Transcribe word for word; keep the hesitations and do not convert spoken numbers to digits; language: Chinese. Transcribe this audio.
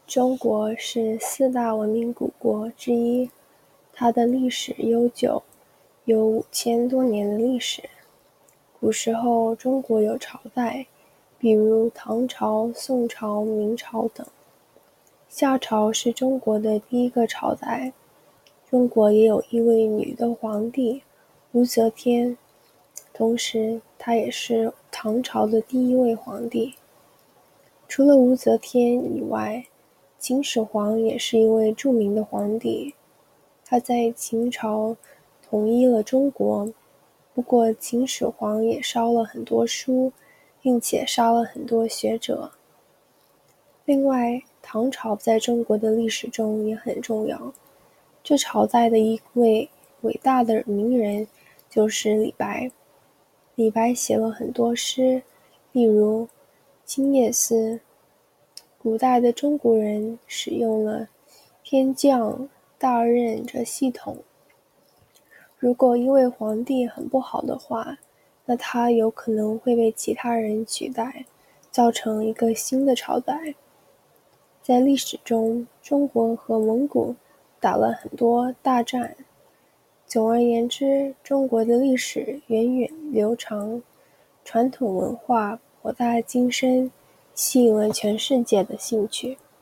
中国是四大文明古国之一，它的历史悠久，有五千多年的历史。古时候中国有朝代，比如唐朝、宋朝、明朝等。夏朝是中国的第一个朝代，中国也有一位女的皇帝，武则天，同时她也是唐朝的第一位皇帝。除了武则天以外，秦始皇也是一位著名的皇帝，他在秦朝统一了中国，不过秦始皇也烧了很多书，并且杀了很多学者。另外，唐朝在中国的历史中也很重要，这朝代的一位伟大的名人就是李白。李白写了很多诗，例如《静夜思》。古代的中国人使用了天降大任这系统，如果一位皇帝很不好的话，那他有可能会被其他人取代，造成一个新的朝代。在历史中，中国和蒙古打了很多大战。总而言之，中国的历史源远流长，传统文化博大精深，吸引了全世界的兴趣。